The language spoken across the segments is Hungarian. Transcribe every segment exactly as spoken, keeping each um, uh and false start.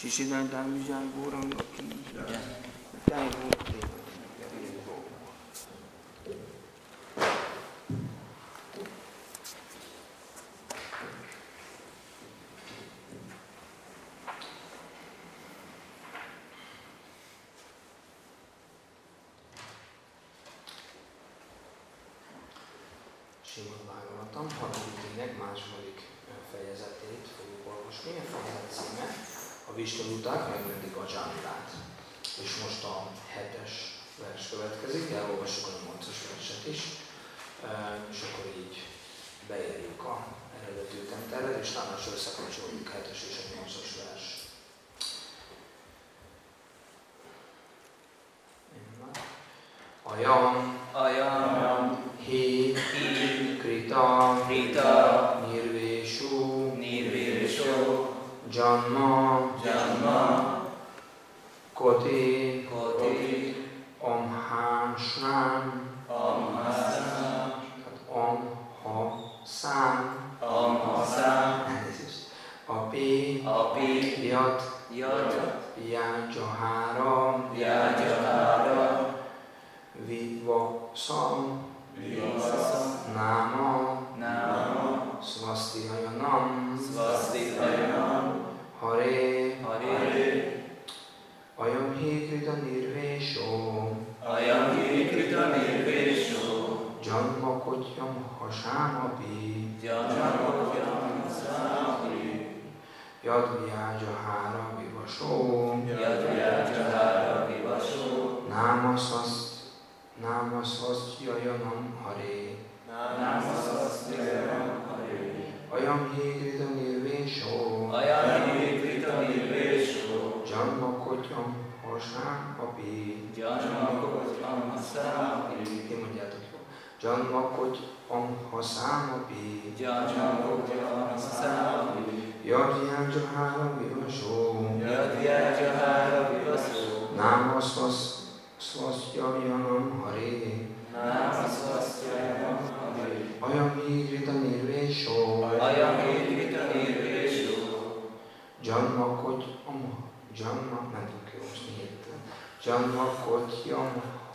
Sisidantán vizsgálj góranga ki. Táj volt. Simon Bhagavatam, hatodik könyvnek második fejezetét fogjuk olvasni. A fejezet címe a Visnuduták megmentik Ajamilát. És most a hetes vers következik, elolvassuk a nyolcas verset is, és akkor így beérjük a eredeti ütemtervet, és talán összekapcsoljuk a hetes és a nyolcas vers. Ayam, Ayam, Hi, Hi, Krita, Krita, Nirveshu, Nirvesho, Janma, Janma, Koti, Koti, Omhasnam, Amhasam, Omhasam, Amhasam, Api, Api, Yat, Yat, Yajahara, Yajahara, Vivasam, Vivasam, Nama, Nama, Svastihayanam, Svastihayanam, Hare, Hare, Ayam hi krita nirvesho, Ayam hi krita nirvesho, Janma kotyam hasamapi, Janma kotyam hasamapi, Yad vyajahara vivasho, Yad vyajahara vivasho, Nama svast, Nama svastyayanam Hare, Nama svastihayanam Hare, Ayam hi krita nirvesho, Ayam hi krita nirvesho, Janma kotyam hasamapi, Janma kotyam hasamapi, Ti mondjátok jó. Janma kotyam hasamapi, Janma kotyam hasamapi, Yad vyajahara vivasho, Yad vyajahara vivasho, Nama svast, svastyayanam Hare, Nama svastihayanam Hare, Ayam hi krita nirvesho, Ayam hi krita nirvesho, Janma kotyam, Janma, nem tudok jó, most mi hittem. Janma kotyam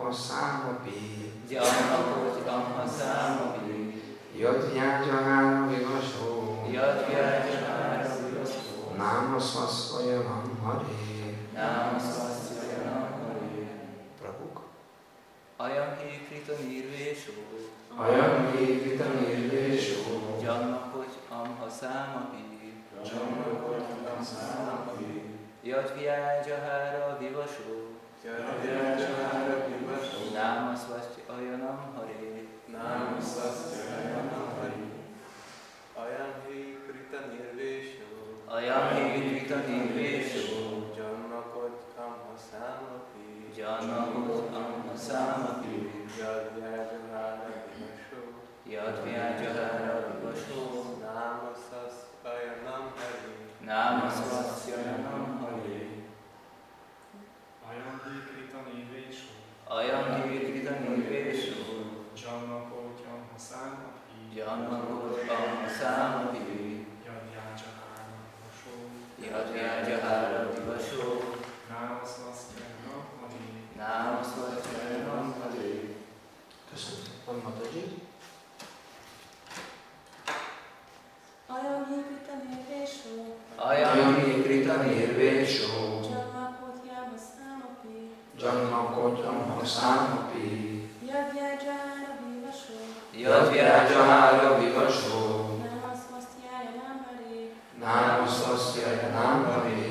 hasamapi, Janma kotyam hasamapi, Yad vyajahara vivasho, Yad vyajahara vivasho, Nama svastyayanam Hare. Nama svastihayanam Hare, Prabhuk. Ayam hi krita nirvesho, Ayam hi krita nirvesho, Janma kotyam hasamapi, Janma kotyam hasamapi, Yad vyajahara vivasho, Yad vyajahara vivasho, Nama svastihayanam Hare, Nama svastihayanam Hare. Ayam hi krita nirvesho, Ayam hi krita nirvesho, Janma kotyam hasamapi, Janma kotyam hasamapi, Yad vyajahara vivasho, Yad vyajahara vivasho, Nama svastihayanam Hare. Nama svastihayanam Hare, Ayam hi krita nirvesho, Ayam hi krita nirvesho, Janma kotyam hasamapi, Janma kotyam hasamapi, Yad vyajahara vivasho, Yad vyajahara vivasho, Nama svastyayanam Hare. Nama svastihayanam Hare. Köszönöm szépen, Mataji. Ayam hi krita nirvesho, Ayam hi krita nirvesho, Janma kotyam hasamapi, Janma kotyam hasamapi, Yad vyajahara vivasho, Yad vyajahara vivasho, Nama svastihayanam Hare, Nama svastyayanam Hare.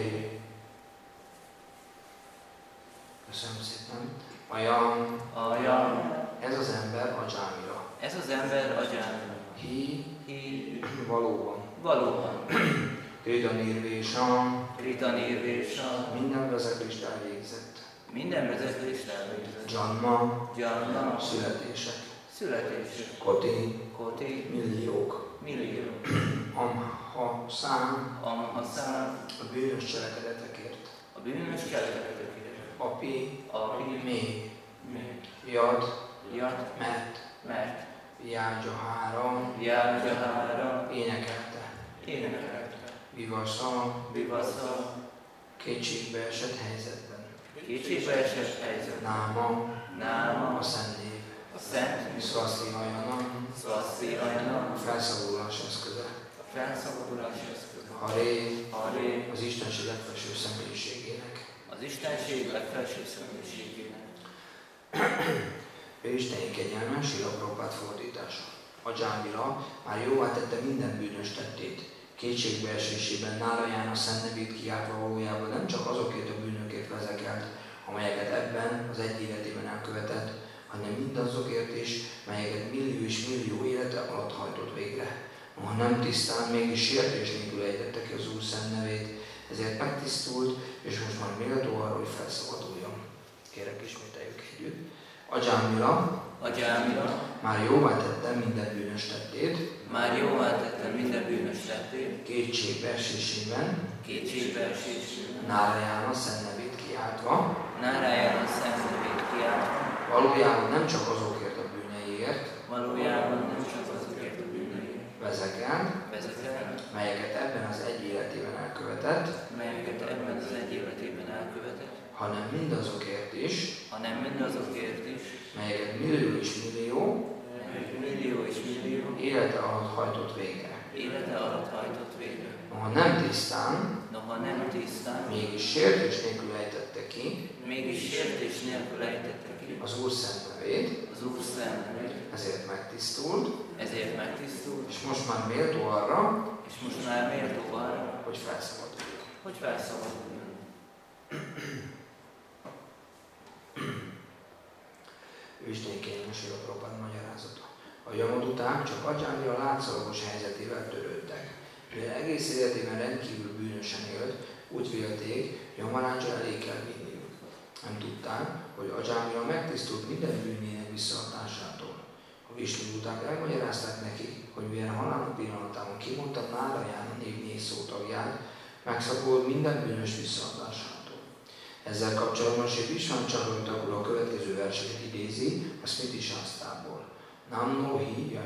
Köszönöm szépen. Ayam, Ayam, ez az ember Ajamila. ez az ember Ajamila. Hi, Hi, valóban. valóban, Krita nirvésam, krita nirvesha, minden vezetést elvégzett. minden vezetést elvégzett. Janma, Janma, születések. születés, Koti, koti, milliók. millió, Amha, szám, amhaszám, a bűnös cselekedetekért. a bűnös cselekedetekért. Api, Api, még, még, Yad, Yad, mert, mert, Vyágyahára, Vyágyahára, énekelte. énekelte. Vivasa, Vivasza, Kétségbe esett helyzetben. Kétségbe esett helyzet. Náma, Náma, a szent név. a szent, Szvaszti Ajanam, Szvaszti Ajanam, a felszabadulás eszköze. a felszabadulás eszköze. Haré, Haré, az Istenség legfelső személyiségének. az Istenség legfelső személyiségének. Ő Isteni kegyelme, Srila Prabhupád fordítása. A Dzsámira már jóvá tette minden bűnös tettét. Kétségbeesésében Náraján a szent nevét kiáltva valójában nem csak azokért a bűnökért vezekelt, amelyeket ebben az egy életében elkövetett, hanem mindazokért is, melyeket millió és millió élete alatt hajtott végre. Ha nem tisztán, mégis sértés nélkül ejtette ki az Úr szent nevét, ezért megtisztult, és most már méltó arról, hogy felszabaduljon. Kérek, ismételjük együtt. A Dzsámira A Dzsámira már jóvá tette minden bűnös tettét, már jóvá tette minden bűnös tettét, kétségbeesésében, kétségbeesésében, Náraján a szent nevét kiáltva, Náráján a szent nevét kiáltva, valójában nem csak azokért a bűneiért valójában nem csak azokért a bűneiért vezekelt, vezekelt, melyeket ebben az egy életében elkövetett, melyeket ebben az egy életében elkövetett, hanem mindazokért is, hanem mindazokért is, melyeket millió és millió melyek millió és millió élete alatt hajtott végre. élete alatt hajtott végre. Ha nem tisztán, Noha nem tisztán, mégis sértés nélkül ejtette ki mégis sértés nélkül ejtette ki az Úr szent nevét, az Úr szent nevét, ezért megtisztult, ezért megtisztult, és most már méltó arra, és most már méltó arra, hogy felszabaduljon. hogy felszabaduljon. Isteni kényelmes a Prabhupád magyarázata. A jamaduták csak Ajámira látszólagos helyzetével törődtek. Mivel egész életében rendkívül bűnösen élt, úgy vélték, Yamarádzsa elé kell vinniük. Nem tudták, hogy Ajámira megtisztult minden bűnének visszaadásától. A visnuduták elmagyarázták neki, hogy milyen halálnak pillanatában kimondta Náraján a név négy szótagját, megszabadult minden bűnös visszaadásától. Ezzel kapcsolatban Sri Vishwan Chakravarti a következő verseket idézi a Smriti Sásztából. Namno hi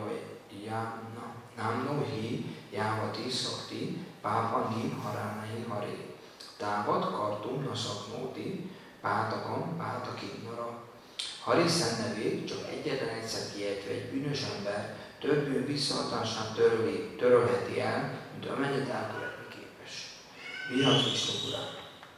Namno hi javati sakti pápani haránai haré. Távad kartum na szaknóti pátakam pátakinnara. Hari szent nevét csak egyetlen egyszer kiejtve egy bűnös ember több bűn visszaadásán töröli, törölheti el, mint amennyit elkövetni képes. Vihat Vishnupurát.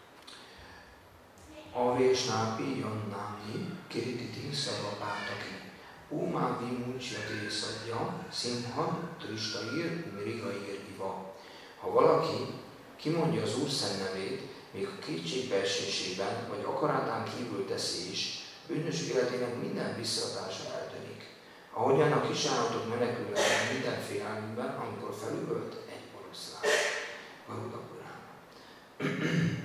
Avésnápi jannámi kirititi szavapátaki. Umá vimucsia tészadja, szimha tristaír, mirigaír iva. Ha valaki kimondja az Úr szent nevét, még a kétségbeesésében vagy akaratán kívül teszi is, bűnös életének minden visszaadása eltűnik. Ahogyan a kisállatok menekülnek minden félelmükben, amikor felüvölt egy oroszlán. Garuda Purana.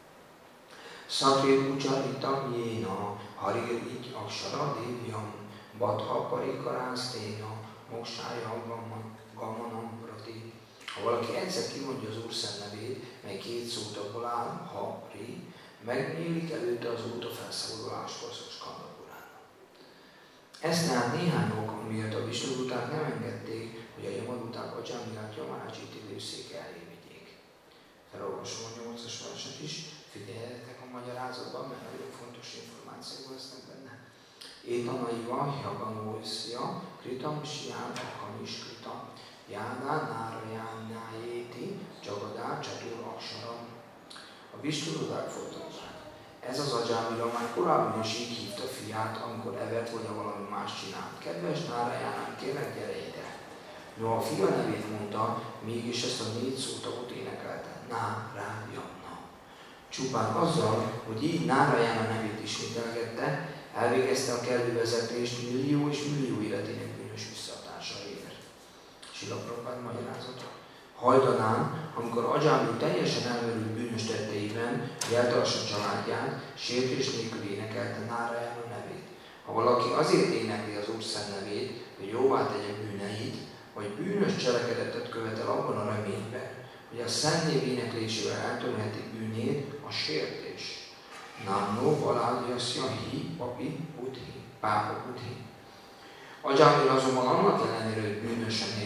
Szatvé Pucsaritam Jéna, Harir így Aksara Dévjam, Badha Parikaránszténa, Moksája Gamanam Rati. Ha valaki egyszer kimondja az Úr szent nevét, mely két szótagból áll, Hari, megnyílik előtte az út a felszabaduláshoz, Skanda Purana. Ez tehát néhány ok, amiért a visnuduták nem engedték, hogy a jamaduták a Dzsámirát Yamarádzsit időszéke elé vigyék. Felolvasom a nyolcas verset is, figyeljetek a magyarázatban, mert nagyon fontos információk lesznek benne. Étanaiva jaganóiszja, kritam sián akamis kritam, jádá nárajánnájéti, csagadá csatur aksaram. A visnududák folytatják. Ez az Ajámira már korábban is így hívta fiát, amikor evett vagy valami más csinált. Kedves Nárajánám, kérlek, gyere ide. No, a fia nevét mondta, mégis ezt a négy szótagot énekelte. Nárajánna. Csupán azzal, hogy így Náraján a nevét ismételgette, elvégezte a kellő vezetést millió és millió életének bűnös visszaadásáért. Srila Prabhupád magyarázata. Hajdanán, amikor Ajámira teljesen elmerült bűnös tetteiben jeltartsa családját, sértés nélkül énekelte Náraján a nevét. Ha valaki azért énekli az Úr szent nevét, hogy jóvá tegye bűneit, vagy bűnös cselekedetet követel abban a reményben, hogy a szent név éneklésével eltörheti bűnét, a sértés. Namno valágyasya hi papi uthi, pápa uthi. Ajámira azonban annak ellenére, hogy bűnösen élt,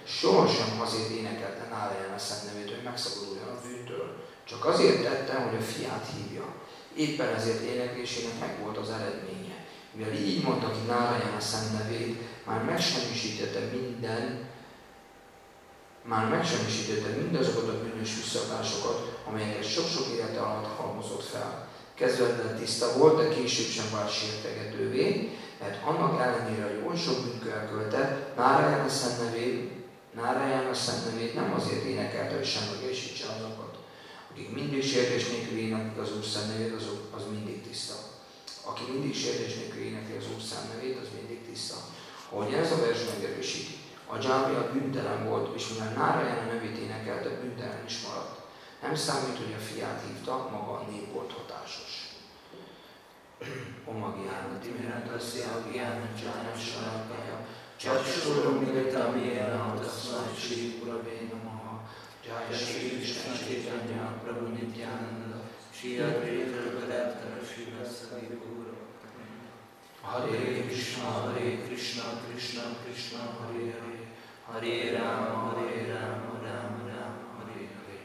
sohasem azért énekelte Nárayana szent nevét, hogy megszabaduljon a bűntől. Csak azért tette, hogy a fiát hívja. Éppen ezért éneklésének megvolt az eredménye. Mivel így mondta ki Nárayana szent nevét, már megsemmisítette minden, már megsemmisítette mindazokat a bűnös visszaadásokat, amelyeket sok-sok élete alatt halmozott fel. Kezdetben tiszta volt, de később sem vált sértegetővé, mert annak ellenére, hogy oly sok bűnt elkövetett, Nárayana szent nevét, Nárayana szent nevét nem azért énekelte, hogy semlegesítse azokat. Akik mindig sértés nélkül éneklik az Úr szent nevét, az, az mindig tiszta. Aki mindig sértés nélkül énekli az Úr szent nevét, az mindig tiszta. Ahogy ez a vers megerősíti, a Dzsámia bűntelen volt, és mivel Nárayana nevét énekelte, bűntelen is maradt. Nem számít, hogy a fiát hívta, maga a név volt hatásos. Omagiána Timirandasya Gyána Csána Sarakaja Csatsurum Militamira Tasmai Shri Purave Namaha Jaya Shri Krishna Chaitanya Prabhu Nityananda Shri Advaita Gadadhara Srivasadi Guru Hare Krishna Hare Krishna Krishna Krishna Hare Hare Hare Rama Hare Rama Rama Rama Hare Hare.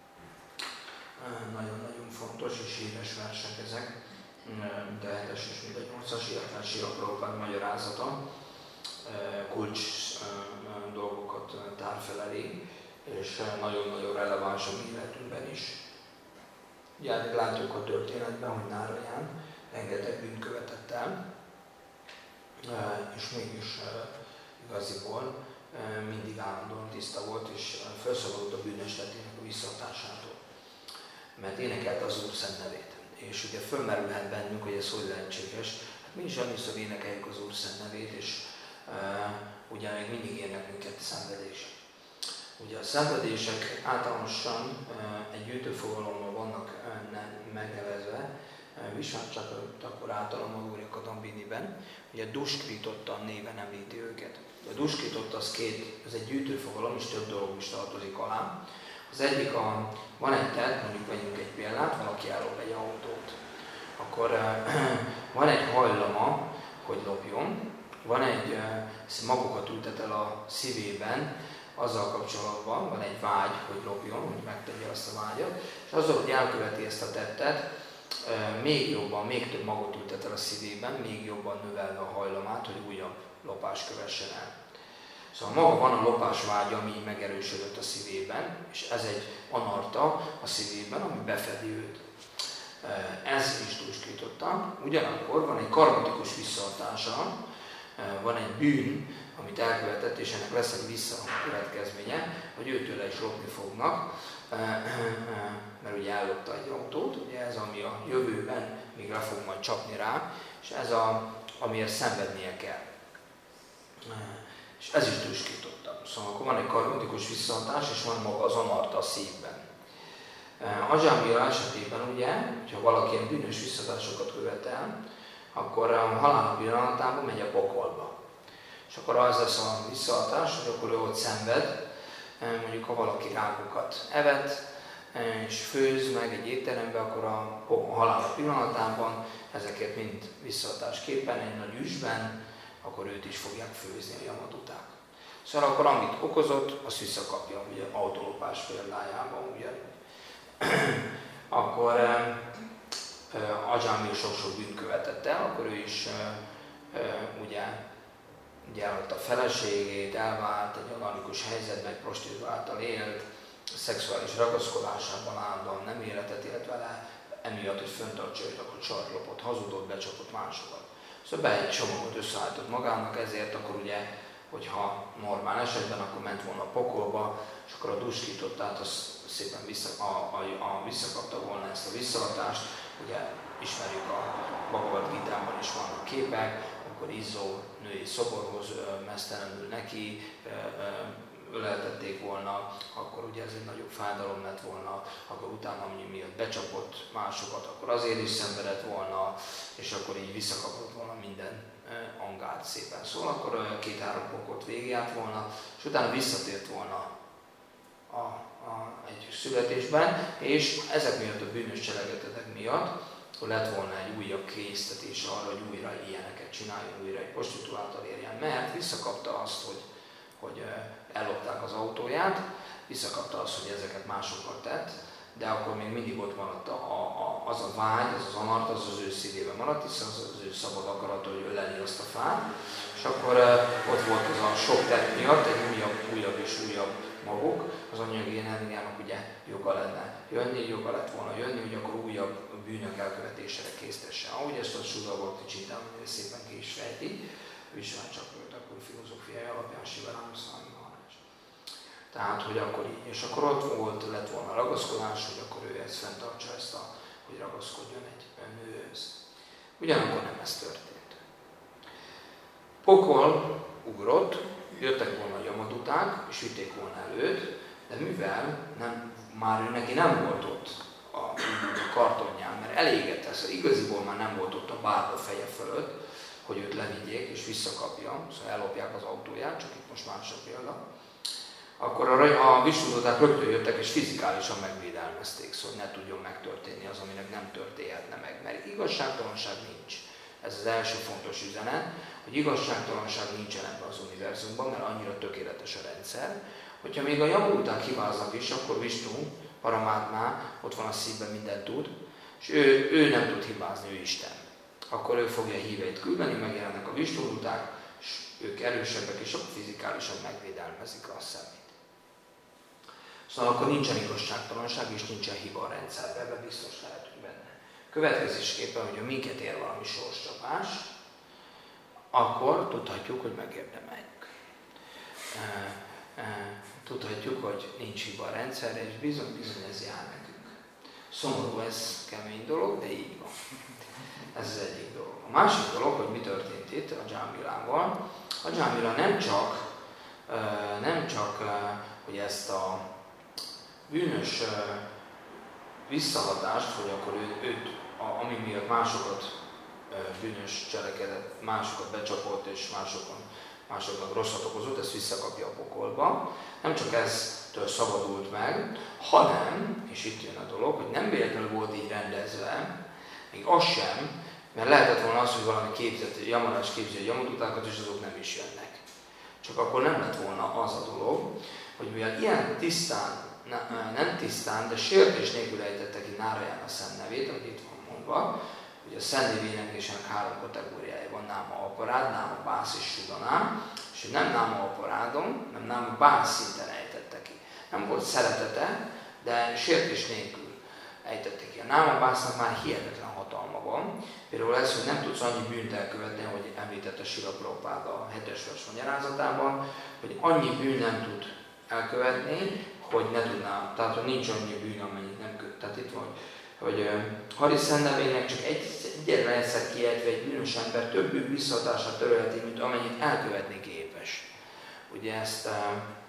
Nagyon-nagyon fontos és híres versek ezek, de hetes és mindegy nyolcas, illetve Srila Prabhupád magyarázata kulcs dolgokat tár fel elé, és nagyon-nagyon releváns a mi életünkben is. Ugye látjuk a történetben, hogy Nárayán rengeteg bűnt követett el, és mégis igaziból mindig állandóan tiszta volt, és felszabadult a bűnös lettének a visszahatásától, mert énekelte az Úr szent nevét. És ugye fölmerülhet bennünk, hogy ez hogy lehetséges. Hát mi is annyiszor énekeljük az Úr szent nevét, és uh, ugye még mindig érnek minket szenvedések. Ugye a szenvedések általánosan uh, egy gyűjtőfogalommal vannak uh, megnevezve, uh, Vishwanath Chakravarti általam a Úrja Kadambiniben, ugye Duskritottan néven említi őket. A Duskritott az két, ez egy gyűjtőfogalom, és több dolog is tartozik alá. Az egyik, a, van egy tett, mondjuk vegyünk egy példát, valaki ellop egy autót, akkor uh, van egy hajlama, hogy lopjon, van egy, uh, magukat ültet el a szívében, azzal kapcsolatban van egy vágy, hogy lopjon, hogy megtegye azt a vágyat, és azzal, hogy elköveti ezt a tettet, uh, még jobban, még több magot ültet el a szívében, még jobban növelve a hajlamát, hogy újabb lopást kövessen el. Szóval maga van a lopás vágya, ami megerősödött a szívében, és ez egy anarta a szívében, ami befedi őt. Ez is Duskritta. Ugyanakkor van egy karmatikus visszahatása, van egy bűn, amit elkövetett, és ennek lesz egy visszakövetkezménye, hogy őtőle is lopni fognak, mert ugye ellopta egy autót, ugye ez ami a jövőben még le fog majd csapni rá, és ez a, amiért szenvednie kell. És ez is Duskritta. Szóval akkor van egy karmatikus visszahatás, és van maga az anarta a szívben. Ajamila esetében ugye, hogyha valaki ilyen bűnös visszahatásokat követel, akkor a halál pillanatában megy a pokolba. És akkor az lesz a visszahatás, hogy akkor ő ott szenved, mondjuk ha valaki rákokat evett, és főz meg egy étterembe, akkor a halál pillanatában ezeket mind visszahatásképpen egy nagy üsben, akkor őt is fogják főzni a yamaduták. Szóval akkor amit okozott, azt visszakapja, ugye autólopás példájában, ugye. Akkor uh, Ajamil sok-sok bűnt követett el, akkor ő is uh, uh, ugye, ugye elhagyta a feleségét, elvált, egy anarchikus helyzetben, egy prostituáltal élt, szexuális ragaszkodásában állandóan nem életet élt vele, emiatt, hogy fenntartsa őt, akkor csarlopott, hazudott, becsapott másokat. Szóval be egy csomagot összeállított magának, ezért akkor ugye, hogyha normál esetben, akkor ment volna a pokolba, és akkor a Duskrittát az szépen vissza, a, a, a, visszakapta volna ezt a visszahatást. Ugye ismerjük a Bhagavad Gitában is vannak képek, akkor Izzó női szoborhoz meztelenül neki, öleltették volna, akkor ugye ez egy nagyobb fájdalom lett volna, akkor utána ami miatt becsapott másokat, akkor azért is szenvedett volna, és akkor így visszakapott volna minden angát szépen. Szóval akkor két-három pokot végigjárt volna, és utána visszatért volna a, a, egy születésben, és ezek miatt a bűnös cselekedetek miatt akkor lett volna egy újabb késztetés arra, hogy újra ilyeneket csináljon, újra egy prostituáltal érjen, mert visszakapta azt, hogy hogy ellopták az autóját, visszakapta azt, hogy ezeket másokkal tett, de akkor még mindig ott maradt a, a, az a vágy, az az anart, az az ő szívében maradt, hiszen az az ő szabad akarata, hogy öleli azt a fát, és akkor uh, ott volt az a sok tett miatt egy újabb, újabb és újabb magok, az anyagi energiának ugye joga lenne jönni, joga lett volna jönni, hogy akkor újabb bűnök elkövetésére késztesse. Ahogy ezt a Suda Bhakti szépen ki is fejti, Visvácsakrita akkor filozófiai alapján Sivarama Swami Maharaj. Tehát, hogy akkor így, és akkor ott volt, lett volna ragaszkodás, hogy akkor ő ezt fenntartsa, ezt a, hogy ragaszkodjon egy nőhöz. Ugyanakkor nem ez történt. Pokol ugrott, jöttek volna a jamaduták, és vitték volna előtt, de mivel nem, már ő neki nem volt ott a, a kartonján, mert elégett ez, igaziból már nem volt ott a bárba feje fölött, hogy őt levigyék és visszakapja, szóval ellopják az autóját, csak itt most más a példa, akkor a, a visnudaták rögtön jöttek és fizikálisan megvédelmezték, szóval ne tudjon megtörténni az, aminek nem történhetne meg, mert igazságtalanság nincs. Ez az első fontos üzenet, hogy igazságtalanság nincsen ebben az univerzumban, mert annyira tökéletes a rendszer, hogyha még a jamaduták hibáznak is, akkor Vishnu, Paramátma, ott van a szívben, mindent tud, és ő, ő nem tud hibázni, ő Isten. Akkor ő fogja híveit küldeni, megjelennek a visnuduták, és ők erősebbek, és akkor fizikálisan megvédelmezik a szemét. Szóval akkor nincsen igazságtalanság, és nincsen hiba a rendszerben, ebben biztos lehetünk benne. Következésképpen, hogyha minket ér valami sorscsapás, akkor tudhatjuk, hogy megérdemeljük. Tudhatjuk, hogy nincs hiba a rendszerre, és bizony-bizony ez jár nekünk. Szomorú, ez kemény dolog, de így van. Ez az egyik dolog. A másik dolog, hogy mi történt itt a Dzsámilával. A Dzsámila nem csak, nem csak, hogy ezt a bűnös visszahatást, hogy akkor ő, őt, ami miatt másokat bűnös cselekedet, másokat becsapott és másokon, másoknak rosszat okozott, ezt visszakapja a pokolba. Nem csak eztől szabadult meg, hanem, és itt jön a dolog, hogy nem véletlenül volt így rendezve, még az sem, mert lehetett volna az, hogy valami képzett, Jamarás képzi a jamadutákat, és azok nem is jönnek. Csak akkor nem lett volna az a dolog, hogy mivel ilyen tisztán, nem tisztán, de sértés nélkül ejtette ki Náraján a szennevét, ahogy itt van mondva, hogy a szennévénekésének három kategóriája van, náma aparád, náma bász és sudanám, és nem náma aparádon, nem náma bász szinten ejtette ki. Nem volt szeretete, de sértés nélkül ejtette ki. A náma básznak már hihetetlen hatalma van. Például ez, hogy nem tudsz annyi bűnt elkövetni, ahogy említette Srila Prabhupáda a hetes vers magyarázatában, hogy annyi bűn nem tud elkövetni, hogy ne tudná, tehát hogy nincs annyi bűn, amennyit nem köt. Tehát itt van, hogy uh, Hari Szennevének csak egy, egyetlen egyszer kiejtve egy bűnös ember több bűn visszahatását törölheti, mint amennyit elkövetni képes. Ugye ezt uh,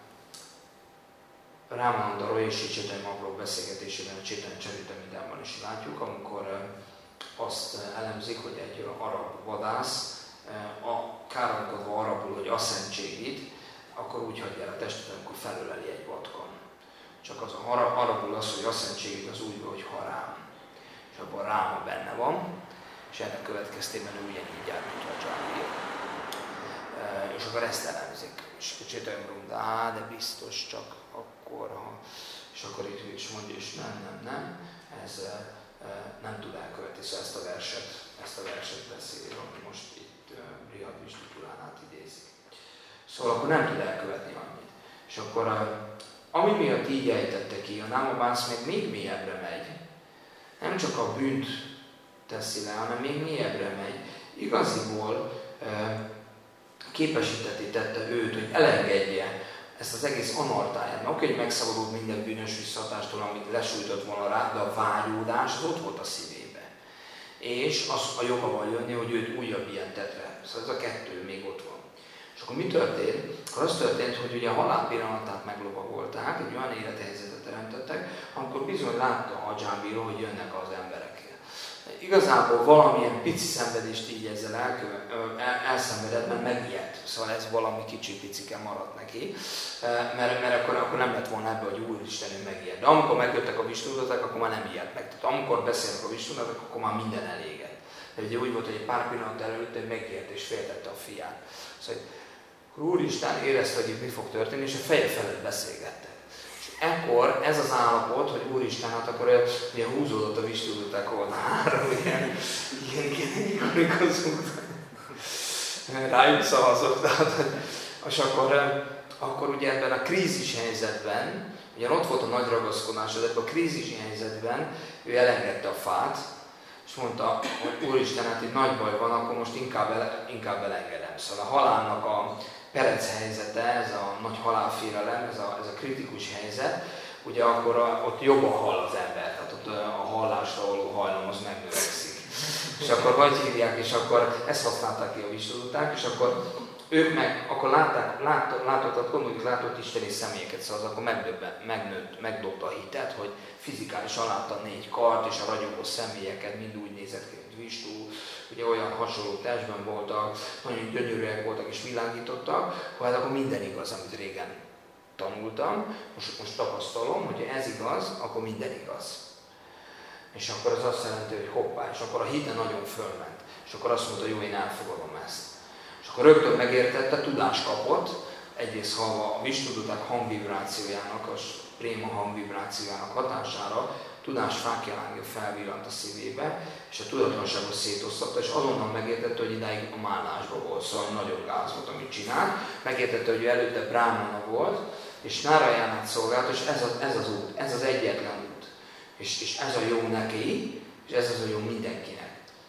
Rámananda Roy és Chaitanya Mahaprabhu beszélgetésében a Chaitanya Charitamrita-ban is látjuk, amikor uh, azt uh, elemzik, hogy egy uh, arab vadász uh, a káromkodva arabul, hogy asszentségit, akkor úgy hagyja el a testet, amikor felöleli egy vatkan. Csak az a arabul az, hogy asszentségig az úgy van, hogy harám. És abban ráma benne van, és ennek következtében ő ugyanígy jár, mint a Dzsámila. E, és akkor ezt elemzik. És a Chaitanya mondja, á, de biztos csak akkor, ha... És akkor itt is mondja, és nem, nem, nem, ez e, e, nem tud elkövetni. Szóval ezt a verset, ezt a verset beszél, ami most itt e, Brihad Vishnu Puránát idézik. Szóval akkor nem tud elkövetni annyit. És akkor ami miatt így ejtette ki, a námabász meg még mélyebbre megy. Nem csak a bűnt teszi le, hanem még mélyebbre megy. Igaziból képesíteti tette őt, hogy elengedje ezt az egész anartáját. Oké, hogy megszabadult minden bűnös visszahatástól, amit lesújtott volna rá, de a vágyódás az ott volt a szívébe. És az a jogával jönni, hogy őt újabb ilyen tetre. Szóval ez a kettő még ott van. És akkor mi történt? Akkor az történt, hogy ugye a halál pillanatát meglovagolták, egy olyan élethelyzetet teremtettek, amikor bizony látta a Dzsámila, hogy jönnek az emberek. Igazából valamilyen pici szenvedést így ezzel elköve, el, elszenvedett, mert megijedt. Szóval ez valami kicsi picike maradt neki, mert, mert akkor, akkor nem lett volna ebbe, hogy Úristen, ő megijedt. De amikor megjöttek a visnudaták, akkor már nem ijedt meg. Tehát amikor beszélnek a visnudaták, akkor már minden elégett. De ugye úgy volt, hogy egy pár pillanat előtt ő megijedt és féltette a fiát. Szóval Akkor Úristen érezte, hogy itt mi fog történni, és a feje felett beszélgettek. És ekkor ez az állapot, hogy Úristen, hát akkor ugye húzódott a vistuluták oldalára, ugye, igen, igen, rájuk szavazott, tehát, és akkor, akkor ugye ebben a krízis helyzetben, ugye ott volt a nagy ragaszkodás, de ebben a krízis helyzetben ő elengedte a fát, és mondta, hogy Úristen, hát itt nagy baj van, akkor most inkább, ele, inkább elengedem. Szóval a halálnak a perec helyzete, ez a nagy halálfélelem, ez a, ez a kritikus helyzet, ugye akkor a, ott jobban hall az ember, tehát ott a hallásra való hajlam az megnövekszik. És akkor vagy hívják, és akkor ezt használták ki a vistuluták, és akkor ők meg, akkor látták, lát, látottak, gondoljuk látott isteni személyeket, szóval az akkor megdöbben, megnőtt, megdobta a hitet, hogy fizikálisan látta négy kart, és a ragyogó személyeket mind úgy nézett ki, mint Vistú, ugye olyan hasonló testben voltak, nagyon gyönyörűek voltak és világítottak, hogy hát akkor minden igaz, amit régen tanultam, most, most tapasztalom, hogy ez igaz, akkor minden igaz. És akkor az azt jelenti, hogy hoppá, és akkor a hite nagyon fölment. És akkor azt mondta, jó, én elfogadom ezt. És akkor rögtön megértette, tudást kapott, egyrészt halva a vistuduták hangvibrációjának, a préma hangvibrációjának hatására, tudás fákjalángja felvillant a szívébe, és a tudatlanságot szétosztatta, és azonnal megértette, hogy idáig a málásban volt, szóval nagyon gáz volt, amit csinált. Megértette, hogy előtte brámana volt, és Nárajánát szolgált, és ez az, ez az út, ez az egyetlen út. És, és ez a jó neki, és ez az a jó mindenkinek.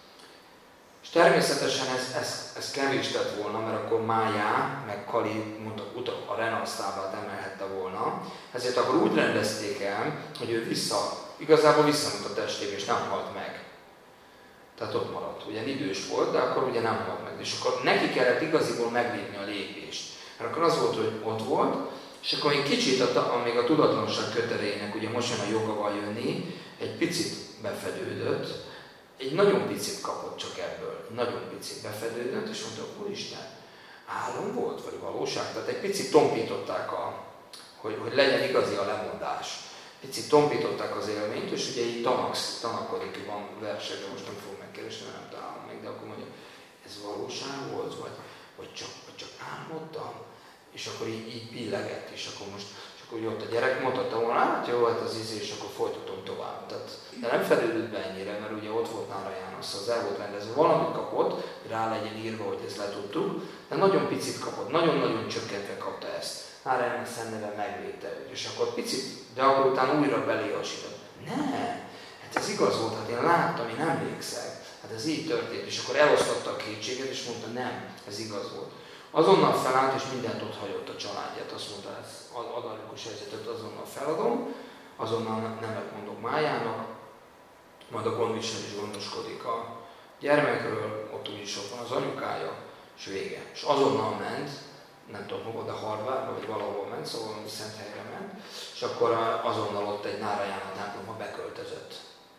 És természetesen ez, ez, ez kevés lett volna, mert akkor Májá, meg Kali mondta, a renasztáblát emelhette volna. Ezért akkor úgy rendezték el, hogy ő vissza, igazából visszament a testébe, és nem halt meg. Tehát ott maradt. Ugye idős volt, de akkor ugye nem halt meg. És akkor neki kellett igaziból meglépni a lépést. Mert akkor az volt, hogy ott volt, és akkor egy kicsit, a, még a tudatlanság kötelének, ugye most jön a jogával jönni, egy picit befedődött, egy nagyon picit kapott csak ebből, egy nagyon picit befedődött, és mondta, Úristen, álom volt, vagy valóság? Tehát egy picit tompították, a, hogy, hogy legyen igazi a lemondás. Picit tompították az élményt, és ugye így tanaksz, tanakodik, van versekben, most nem fogom megkeresni, nem találom meg, de akkor mondja, ez valóság volt, vagy, vagy, csak, vagy csak álmodtam? És akkor így, így billegett, és akkor most, és akkor ugye ott a gyerek mondhatta volna, hát jó, hát az izé, és akkor folytatom tovább. Tehát, de nem fedődött be ennyire, mert ugye ott volt Náraján, az el volt rendezve, valamit kapott, hogy rá legyen írva, hogy ezt letudtuk, de nagyon picit kapott, nagyon-nagyon csökkentve kapta ezt. Náraján szenneve megvédte őt, és akkor picit, de akkor utána újra beléhasított. Nem, hát ez igaz volt, hát én láttam, én emlékszem, hát ez így történt, és akkor elosztotta a kétséget, és mondta, nem, ez igaz volt. Azonnal felállt, és mindent ott hagyott a családját. Azt mondta, ez adalmikus helyzetet azonnal feladom, azonnal nemet mondok Májának, majd a gondviselő is gondoskodik a gyermekről, ott úgyis ott van az anyukája, és vége. És azonnal ment, nem tudom hova, de Harvardba, vagy valahol ment, szóval valami szent helyre ment, és akkor azonnal ott egy Náraján a templomba beköltözött.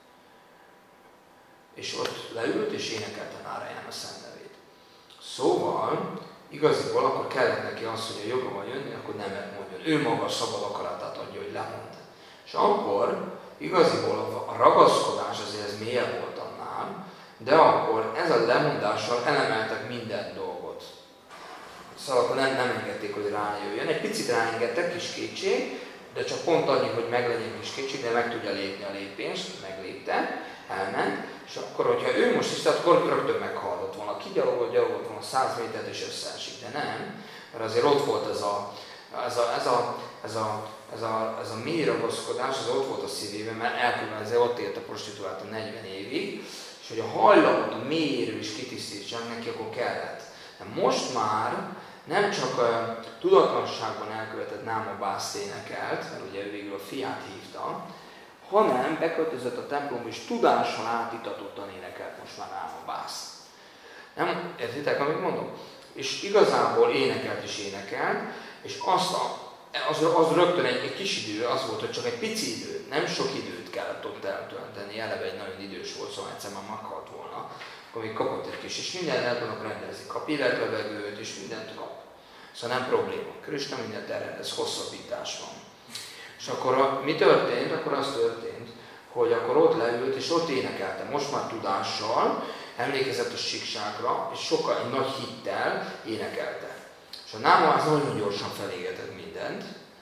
És ott leült, és énekelte Náraján a szent nevét. Szóval, igaziból akkor kellett neki az, hogy a jogával jönni, akkor nemet mondjon. Ő maga a szabad akaratát adja, hogy lemond. És akkor igaziból a ragaszkodás azért ez mélyebb volt annál, de akkor ez a lemondással elemeltek minden dolgot. Szóval akkor nem, nem engedték, hogy rájöjjön. Egy picit ráengedtek, kis kétség, de csak pont annyi, hogy meglegyen kis kétség, de meg tudja lépni a lépést, meglépte, elment, és akkor, hogyha ő most is, tehát akkor rögtön meghallott volna. Kigyalogolt, gyalogolt volna száz métert és összeesik, de nem, mert azért ott volt ez a, ez a, ez a, ez a, ez a, ez a mély ragaszkodás, az ott volt a szívében, mert elkülönben ezért ott élt a prostituált a negyven évig, és hogy a hajlamot, a mélyéről is kitisztítsák neki, akkor kellett. De most már nem csak a tudatlanságban elkövetett námabászt énekelt, mert ugye ő végül a fiát hívta, hanem beköltözött a templomba, és tudással átítatottan énekelt most már námabászt. Nem értitek, amit mondom? És igazából énekelt is énekelt, és azt a, az, az rögtön egy, egy kis idő, az volt, hogy csak egy pici idő, nem sok időt kellett ott eltölteni, eleve egy nagyon idős volt, szóval egyszer már meghalt volna, akkor még kapott egy kis, és mindent el tudnak rendezni, kap életlevegőt, és mindent kap. Szóval nem probléma, Krishna mindent elrendez, hosszabbítás van. És akkor mi történt? Akkor az történt, hogy akkor ott leült, és ott énekelte, most már tudással, emlékezett a síkságra, és sokkal egy nagy hittel énekelte. És a náma az nagyon gyorsan felégetett mindent.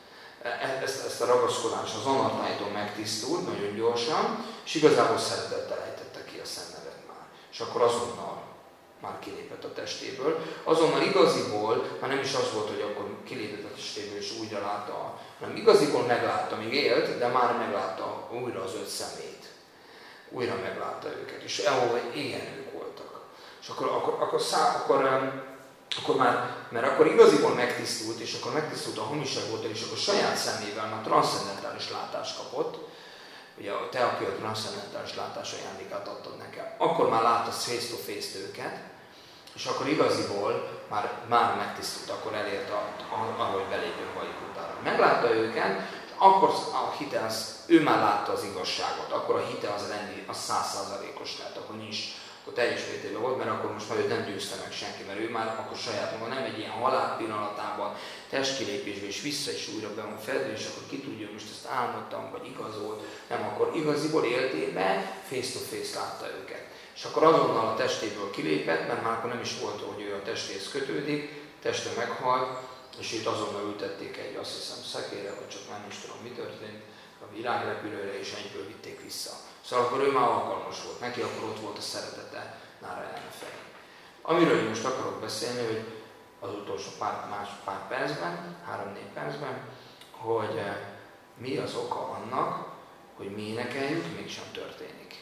Ezt, ezt a ragaszkodást az anartáitól megtisztult nagyon gyorsan, és igazából szeretettel ejtette ki a szennevet már. És akkor azonnal már kilépett a testéből. Azonnal igaziból, már nem is az volt, hogy akkor kilépett a testéből és újra látta, hanem igaziból meglátta, még élt, de már meglátta újra az öt szemét. Újra meglátta őket, és ahol igen, ők voltak. És akkor, akkor, akkor, szá, akkor, akkor már, mert akkor igaziból megtisztult, és akkor megtisztult a hamiságból, és akkor saját szemével már transzcendentális látást kapott. Ugye te, aki a transzcendentális látás ajándékát adtad nekem, akkor már látta face-to-face őket, és akkor igaziból már, már megtisztult, akkor elérte arra, hogy belépjön Vajkuntára. Meglátta őket, és akkor a hite, az, ő már látta az igazságot, akkor a hite az rendi, az száz százalékos lett, akkor nincs, akkor teljes mértékben volt, mert akkor most már őt nem győzte meg senki, mert ő már akkor saját maga nem egy ilyen halál pillanatában, testkilépésben és vissza is újra be van fedve, és akkor ki tudja, most ezt álmodtam, vagy igaz volt, nem, akkor igaziból éltében face-to-face látta őket. És akkor azonnal a testéből kilépett, mert már akkor nem is volt, hogy ő a testéhez kötődik, teste meghalt, és őt azonnal ültették egy, azt hiszem, szekérre, vagy csak már nem is tudom, mi történt, a világrepülőre, és egyből vitték vissza. Szóval akkor ő már alkalmas volt, neki akkor ott volt a szeretete Nárayana felé. Amiről én most akarok beszélni, hogy az utolsó pár, más pár percben, három-négy percben, hogy mi az oka annak, hogy mi énekeljük, mégsem történik.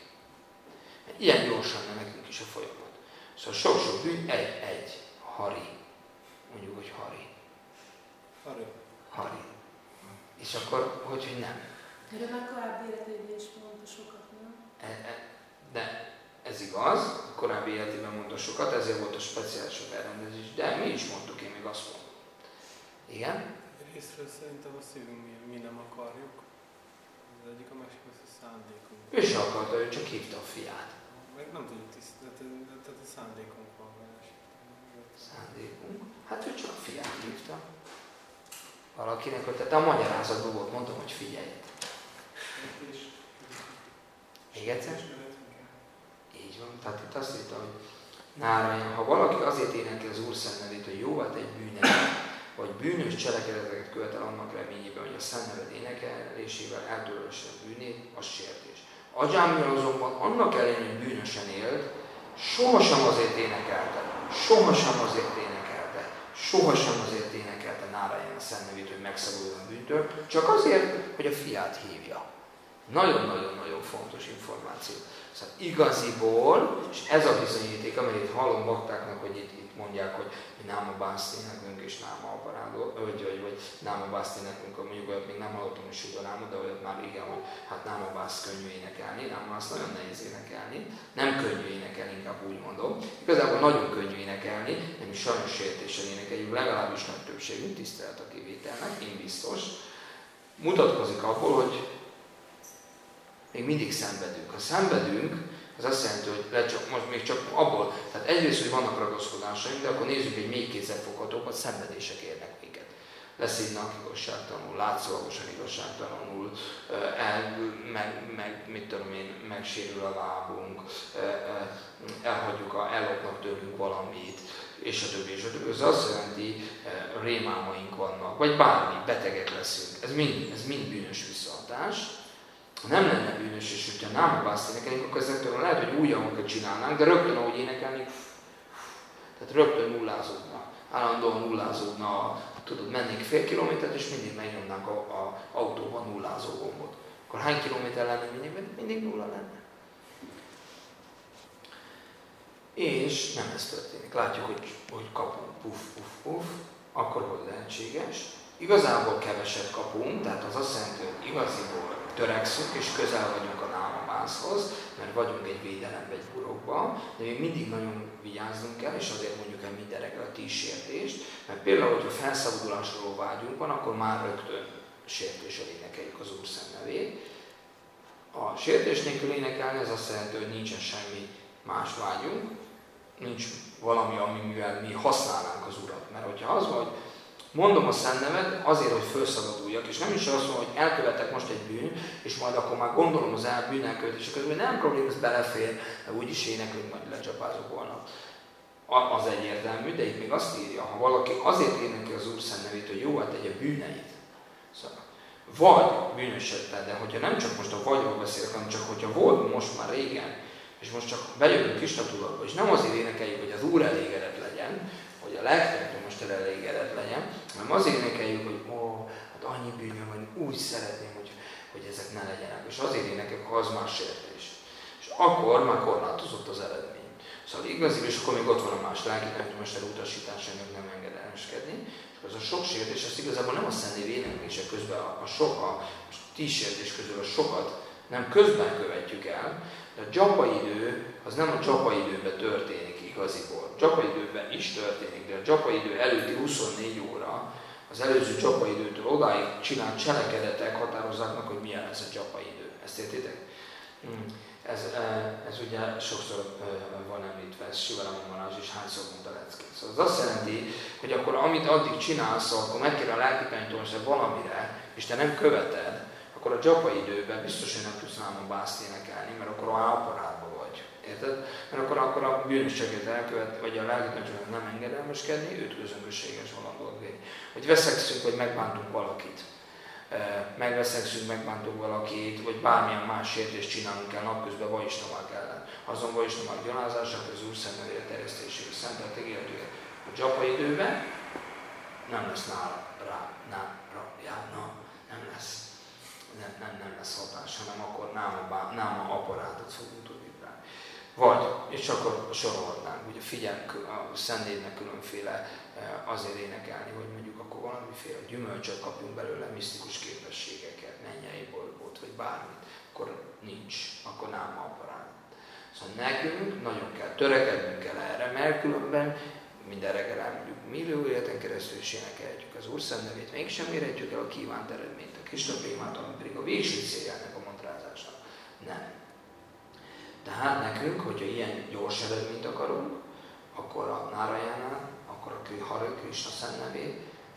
Ilyen gyorsan nem nekünk is a folyamat. Szóval sok-sok bűn, egy-egy, hari. Mondjuk, hogy hari. Hari. Hari. És akkor, hogy, hogy nem. Erről már korábbi életében is mondta sokat, nem? E, e, de ez igaz, a korábbi életében mondta sokat, ezért volt a speciálisabb elrendezés, de mi is mondtuk, én még azt mondom. Igen? Részről szerintem a szívünk mi, mi nem akarjuk. Az egyik, a másik az a szándékunk. Ő se akarta, ő csak hívta a fiát. Meg nem tudjuk tisztelni, tehát a szándékunk van vele. Szándékunk? Hát ő csak a fiát hívta. Valakinek, hogy tehát a magyarázatban volt, mondtam, hogy figyelj. Még egyszer? Így van. Tehát itt azt írta, hogy Nárayana, ha valaki azért énekli az Úr szent nevét, hogy jóvá egy bűnevet, vagy bűnös cselekedeteket követel annak reményében, hogy a szent neved énekelésével eltörölse a bűnét, az sértés. Adzsámja azonban annak ellenére, hogy bűnösen élt, sohasem azért énekelte, sohasem azért énekelte, sohasem azért énekelte Nárayana szent nevét, hogy megszabaduljon a bűntől, csak azért, hogy a fiát hívja. Nagyon-nagyon-nagyon fontos információ. Szóval igaziból, és ez a bizonyíték, amit itt hallom baktáknak, hogy itt, itt mondják, hogy Náma Bászti nekünk és Náma Aparádó, vagy, vagy, vagy Náma Bászti nekünk, mondjuk olyat még nem hallottam is Sudanáma, de olyat már igen, hogy hát Náma Bász könnyű énekelni, Náma Bász nagyon nehéz énekelni, nem könnyű énekelni, inkább úgy mondom. Igazából nagyon könnyű énekelni, nem is sajnos sértéssel énekeljük, legalábbis nagy többségünk, tisztelet a kivételnek, én biztos. Mutatkozik abból, hogy még mindig szenvedünk. Ha szenvedünk, az azt jelenti, hogy lecsap, most még csak abból, tehát egyrészt, hogy vannak ragaszkodásaink, de akkor nézzük egy még kézzelfoghatóbb, szenvedések érnek minket. Leszívnak igazságtalanul, látszólagosan igazságtalanul, el, meg, meg, mit tudom én, megsérül a lábunk, elhagyjuk, a, ellopnak tőlünk valamit, és a többi, és a többi. Ez azt jelenti, rémálmaink vannak, vagy bármi, betegek leszünk. Ez mind, ez mind bűnös visszahatás. Ha nem lenne bűnös, és hogyha Náma Bászt énekelnénk, akkor ezektől lehet, hogy új hangokat csinálnánk, de rögtön, ahogy énekelnénk, tehát rögtön nullázódna. Állandóan nullázódna, tudod, mennénk fél kilométert, és mindig megnyomnánk a, a autóban nullázó gombot. Akkor hány kilométer lenne mindig? Mindig nulla lenne. És nem ez történik. Látjuk, hogy, hogy kapunk puff, puff, puff, akkor hogy lehetséges. Igazából keveset kapunk, tehát az azt jelenti, hogy igaziból törekszünk, és közel vagyunk a Náma Bászhoz, mert vagyunk egy védelembe, egy burokban, de még mindig nagyon vigyázzunk kell, és azért mondjuk el minden reggel a tíz sértést, mert például, hogyha felszabadulásról vágyunk van, akkor már rögtön sértéssel énekeljük az Úr szent nevét. A sértés nélkül énekelni, ez azt jelenti, hogy nincsen semmi más vágyunk, nincs valami, amivel mi használnánk az Urat. Mert hogyha az van, hogy mondom a szent nevet azért, hogy felszabaduljak, és nem is azt mondom, hogy elkövetek most egy bűn, és majd akkor már gondolom az el bűn elkövetések közben, hogy nem probléma, ez belefér, de úgyis éneklünk, majd lecsapázok volna. az egyértelmű, de itt még azt írja, ha valaki azért énekli az Úr szent nevét, hogy jóvá tegye bűneit. Szóval, vagy bűnösödtel, de hogyha nem csak most a vagyról beszélek, hanem csak hogyha volt most már régen, és most csak bejövünk Isten tudatba, és nem azért énekeljük, hogy az Úr elégedett legyen, hogy a lelkünk most elégedett legyen, hanem azért énekeljük, hogy ó, hát annyi bűnöm van, úgy szeretném, hogy, hogy ezek ne legyenek. És azért énekeljük, ha az már sértés. És akkor már korlátozott az eredmény. Szóval igazi, és akkor még ott van a más lelkitanítómester utasításának nem engedelmeskedni. És az a sok sértés, ezt igazából nem a Szent Név éneklése közben a, a sok, a tíz sértés közül a sokat nem közben követjük el, de a dzsapa-idő az nem a dzsapa-időben történik igaziból. Dzsapa-időben is történik, de a dzsapa-idő előtti huszonnégy óra az előző dzsapa-időtől odáig csinált cselekedetek határozzák meg, hogy milyen lesz a dzsapa-idő. Ezt értitek? Hmm. Ez, ez ugye sokszor van említve, ez Sivaramon Marázs is hányszor mondta leckét. Szóval az azt jelenti, hogy akkor amit addig csinálsz, akkor megkér a lelkitanítómester valamire, és te nem követed, akkor a dzsapa időben biztos, hogy nem tudsz nálam bászt énekelni, mert akkor a aparátban vagy. Érted? Mert akkor, akkor a bűnösséget elkövet, vagy a lelkitanítómester nem engedelmeskedni, őt közömbösséges valamit végni. Hogy veszekszünk, vagy megbántunk valakit. Megveszekszünk, megbántunk valakit, vagy bármilyen más sértést csinálunk el napközben vajistomák ellen. Azon vajistomák gyalázása, az Úr szent nevére terjesztésére szenteltek életüket. A dzsapa időben nem lesz nála, rá, nem, rá, já, na, nem lesz. Nem, nem, nem lesz hatás, hanem akkor náma, náma apparátot fogunk tudni rá. Vagy, és akkor sorolhatnánk, ugye figyelünk a Szent Névnek különféle azért énekelni, hogy mondjuk akkor valamiféle gyümölcsöt kapjunk belőle, misztikus képességeket, mennyei bolygót, vagy bármit, akkor nincs, akkor náma apparát. Szóval nekünk nagyon kell, törekednünk kell erre, mert különben minden reggel elmondjuk millió életen keresztül is énekeljük az Úr szent nevét, mégsem érhetjük el a kívánt eredményt, a kis problémát, ami pedig a végső céljának a mantrázásnak. Nem. Tehát nekünk, hogyha ilyen gyors eredményt akarunk, akkor a Nárajánál, akkor a Hare Krishna szent nevét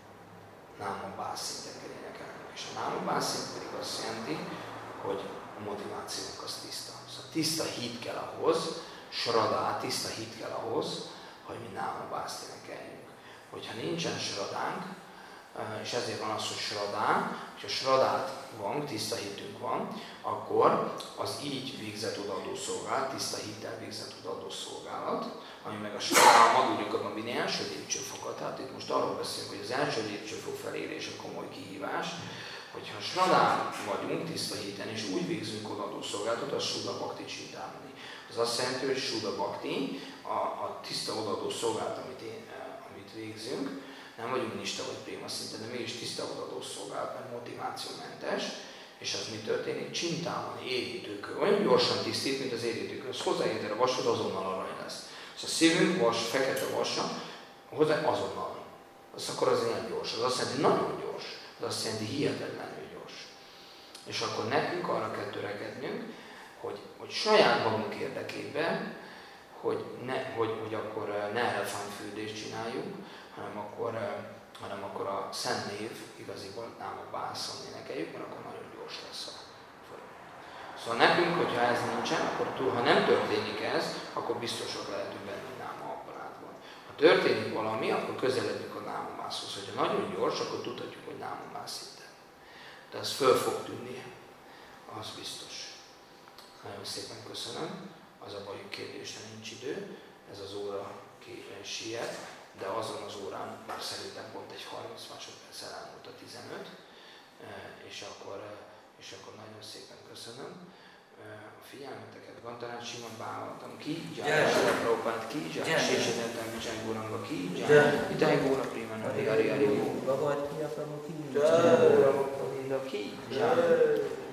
náma bász szinten kell énekelni. És a náma bász szint pedig azt jelenti, hogy a motivációnk az tiszta. Szóval tiszta hit kell ahhoz, sradá, tiszta hit kell ahhoz, hogy mi náma bászt énekeljünk. Hogyha nincsen sradánk, és ezért van az, hogy sradá, hogyha sradát van, tiszta hitünk van, akkor az így végzett odaadó szolgálat, tiszta hittel végzett odaadó szolgálat, ami meg a sradá madurikabban minél első lépcsőfokat. Tehát itt most arról beszélünk, hogy az első lépcsőfok felérés a komoly kihívás, hogyha sradán vagyunk tiszta hiten, és úgy végzünk odaadó szolgálatot, az Suda Bhakti csinálni. Az azt jelenti, hogy Suda Bhakti, a, a tiszta odaadó szolgálat, amit, én, amit végzünk, nem vagyunk nista vagy préma szinten, de mégis tiszta odaadó szolgálat, mert motivációmentes, és az mi történik? Csintában, érítőkő. Olyan gyorsan tisztít, mint az érítőkő. Az hozzáérted a vashoz, azonnal arany lesz. Szóval a szívünk vas, fekete vasa, hozzá azonnal. Az akkor az ilyen gyors. Az azt jelenti, nagyon gyors. Az azt jelenti, hihetetlenül gyors. És akkor nekünk arra kell törekednünk, hogy, hogy saját magunk érdekében, hogy, ne, hogy, hogy akkor ne elefántfürdést csináljunk, hanem akkor, hanem akkor a Szent Név igaziból náma bászon énekeljük, mert akkor nagyon gyors lesz a folyamat. Szóval nekünk, hogyha ez nincsen, akkor túl, ha nem történik ez, akkor biztosak lehetünk benni náma apparátban. Ha történik valami, akkor közeledünk a náma bászhoz. Ha nagyon gyors, akkor tudhatjuk, hogy náma bász szinten. De ez föl fog tűnni, az biztos. Nagyon szépen köszönöm. Az a baj, kérdésre nincs idő. Ez az óra siet, de azon az órán már szerintem pont egy harminc másodperccel elmúlt a tizenöt, és akkor, és akkor nagyon szépen köszönöm a figyelmeteket. Gantarács Simon Bávatam ki, Jai Srila Prabhupád ki, Jai Sésedentem Vicseng Guranga ki, Jai Itai Góra Prémana Hari Hari Hari Bhagavad Gita Prabhu ki, Jai Góra Prabhu ki, Jai